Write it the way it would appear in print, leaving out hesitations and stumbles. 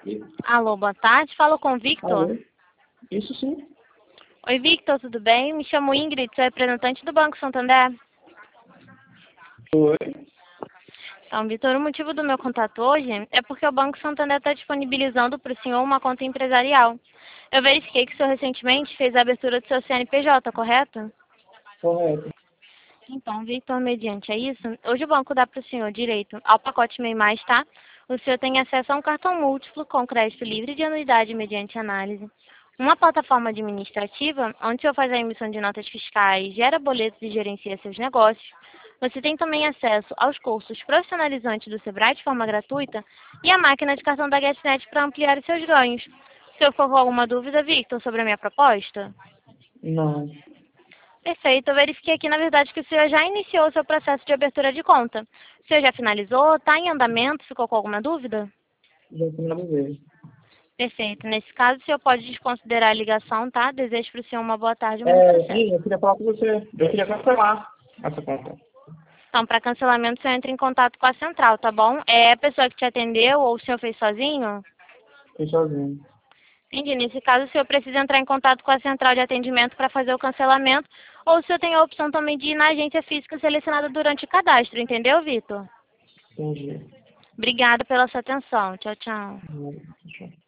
E- Alô, boa tarde. Falo com o Victor. Alô? Isso sim. Oi, Victor, tudo bem? Me chamo Ingrid, sou representante do Banco Santander. Oi. Então, Victor, o motivo do meu contato hoje é porque o Banco Santander está disponibilizando para o senhor uma conta empresarial. Eu verifiquei que o senhor recentemente fez a abertura do seu CNPJ, correto? Correto. Então, Victor, mediante a isso, hoje o banco dá para o senhor direito ao pacote MEI Mais, tá? O senhor tem acesso a um cartão múltiplo com crédito livre de anuidade mediante análise. Uma plataforma administrativa, onde o senhor faz a emissão de notas fiscais, gera boletos e gerencia seus negócios. Você tem também acesso aos cursos profissionalizantes do Sebrae de forma gratuita e a máquina de cartão da GetNet para ampliar os seus ganhos. Se eu for com alguma dúvida, Victor, sobre a minha proposta? Não. Perfeito. Eu verifiquei aqui, na verdade, que o senhor já iniciou o seu processo de abertura de conta. O senhor já finalizou? Está em andamento? Ficou com alguma dúvida? Já finalizei. Perfeito. Nesse caso, o senhor pode desconsiderar a ligação, tá? Desejo para o senhor uma boa tarde e um bom sucesso. Sim, eu queria falar com você. Eu queria cancelar essa conta. Então, para cancelamento, o senhor entra em contato com a central, tá bom? É a pessoa que te atendeu ou o senhor fez sozinho? Fui sozinho. Entendi. Nesse caso, o senhor precisa entrar em contato com a central de atendimento para fazer o cancelamento, ou o senhor tem a opção também de ir na agência física selecionada durante o cadastro, entendeu, Vitor? Entendi. Obrigada pela sua atenção. Tchau, tchau. Tchau.